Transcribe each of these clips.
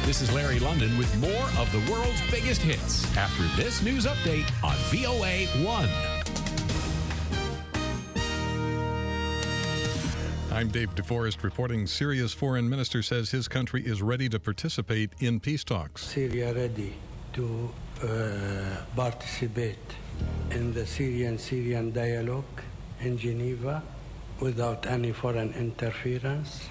This is Larry London with more of the world's biggest hits after this news update on VOA 1. I'm Dave DeForest reporting. Syria's foreign minister says his country is ready to participate in peace talks. Syria ready to participate in the Syrian dialogue in Geneva without any foreign interference,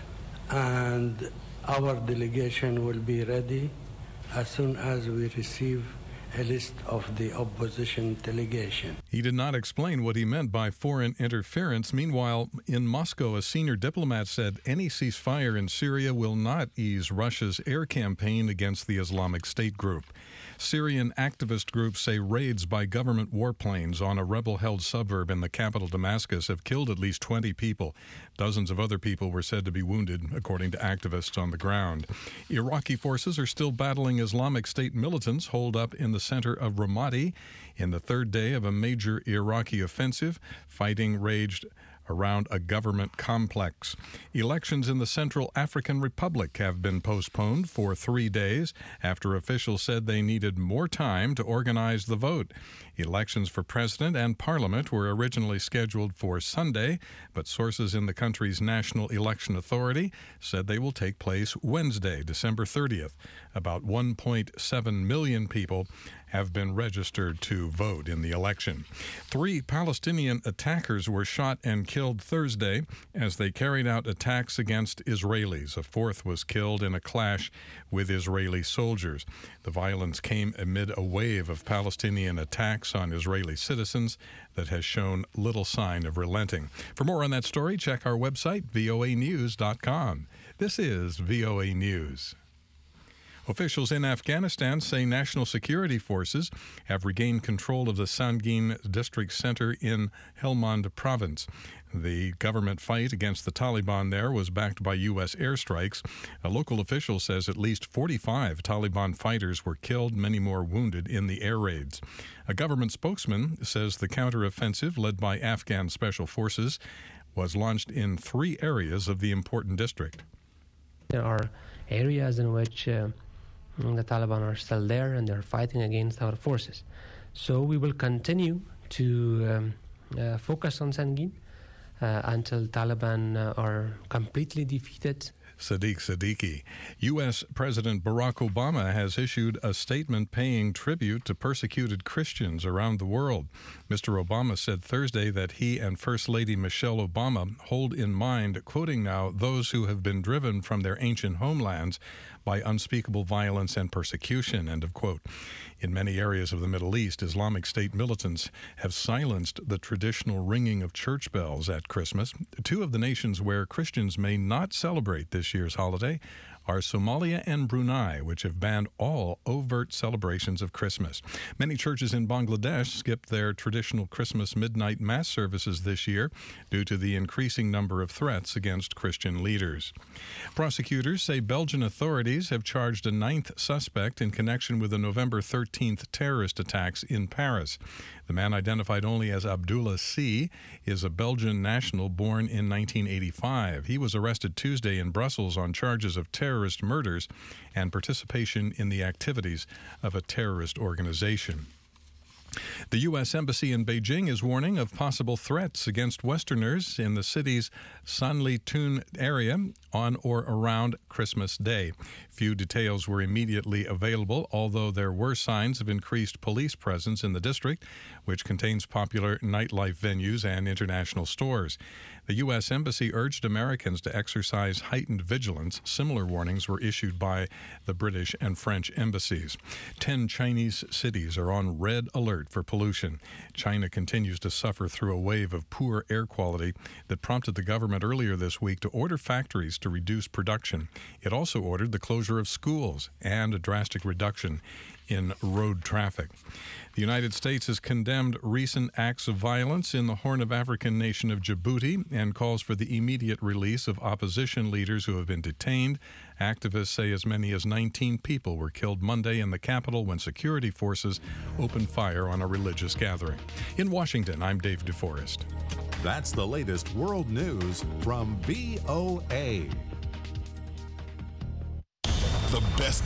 and our delegation will be ready as soon as we receive a list of the opposition delegation. He did not explain what he meant by foreign interference. Meanwhile, in Moscow, a senior diplomat said any ceasefire in Syria will not ease Russia's air campaign against the Islamic State group. Syrian activist groups say raids by government warplanes on a rebel-held suburb in the capital Damascus have killed at least 20 people. Dozens of other people were said to be wounded, according to activists on the ground. Iraqi forces are still battling Islamic State militants holed up in the center of Ramadi. In the third day of a major Iraqi offensive, fighting raged around a government complex. Elections in the Central African Republic have been postponed for 3 days after officials said they needed more time to organize the vote. Elections for president and parliament were originally scheduled for Sunday, but sources in the country's National Election Authority said they will take place Wednesday, December 30th. About 1.7 million people have been registered to vote in the election. 3 Palestinian attackers were shot and killed Thursday as they carried out attacks against Israelis. A 4th was killed in a clash with Israeli soldiers. The violence came amid a wave of Palestinian attacks on Israeli citizens that has shown little sign of relenting. For more on that story, check our website, voanews.com. This is VOA News. Officials in Afghanistan say national security forces have regained control of the Sangin district center in Helmand province. The government fight against the Taliban there was backed by U.S. airstrikes. A local official says at least 45 Taliban fighters were killed, many more wounded in the air raids. A government spokesman says the counteroffensive led by Afghan special forces was launched in 3 areas of the important district. There are areas in which the Taliban are still there and they're fighting against our forces. So we will continue to focus on Sangin until Taliban are completely defeated. Sadiq Siddiqui. U.S. President Barack Obama has issued a statement paying tribute to persecuted Christians around the world. Mr. Obama said Thursday that he and First Lady Michelle Obama hold in mind, quoting now, those who have been driven from their ancient homelands by unspeakable violence and persecution, end of quote. In many areas of the Middle East, Islamic State militants have silenced the traditional ringing of church bells at Christmas. 2 of the nations where Christians may not celebrate this year's holiday are Somalia and Brunei, which have banned all overt celebrations of Christmas. Many churches in Bangladesh skipped their traditional Christmas midnight mass services this year due to the increasing number of threats against Christian leaders. Prosecutors say Belgian authorities have charged a 9th suspect in connection with the November 13th terrorist attacks in Paris. The man, identified only as Abdullah C., is a Belgian national born in 1985. He was arrested Tuesday in Brussels on charges of terrorist murders and participation in the activities of a terrorist organization. The U.S. Embassy in Beijing is warning of possible threats against Westerners in the city's Sanlitun area on or around Christmas Day. Few details were immediately available, although there were signs of increased police presence in the district, which contains popular nightlife venues and international stores. The U.S. Embassy urged Americans to exercise heightened vigilance. Similar warnings were issued by the British and French embassies. 10 Chinese cities are on red alert for pollution. China continues to suffer through a wave of poor air quality that prompted the government earlier this week to order factories to reduce production. It also ordered the closure of schools and a drastic reduction in road traffic. The United States has condemned recent acts of violence in the Horn of African nation of Djibouti and calls for the immediate release of opposition leaders who have been detained. Activists say as many as 19 people were killed Monday in the capital when security forces opened fire on a religious gathering. In Washington, I'm Dave DeForest. That's the latest world news from VOA. The best